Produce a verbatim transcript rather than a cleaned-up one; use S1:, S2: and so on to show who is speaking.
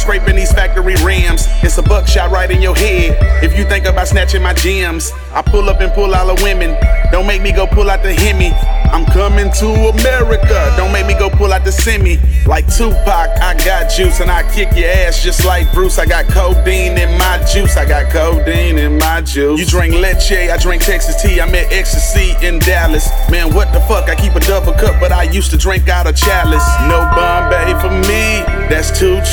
S1: scraping these factory rims. It's a buckshot right in your head if you think about snatching my gems. I pull up and pull all the women. Don't make me go pull out the Hemi. I'm coming to America. Don't make me go pull out the semi. Like Tupac, I got juice and I kick your ass just like Bruce. I got codeine in my juice. I got codeine in my juice. You drink leche, I drink Texas tea. I'm at Ecstasy in Dallas. Man, what the fuck? I keep a double cup, but I used to drink out of chalice. No Bombay for me. That's too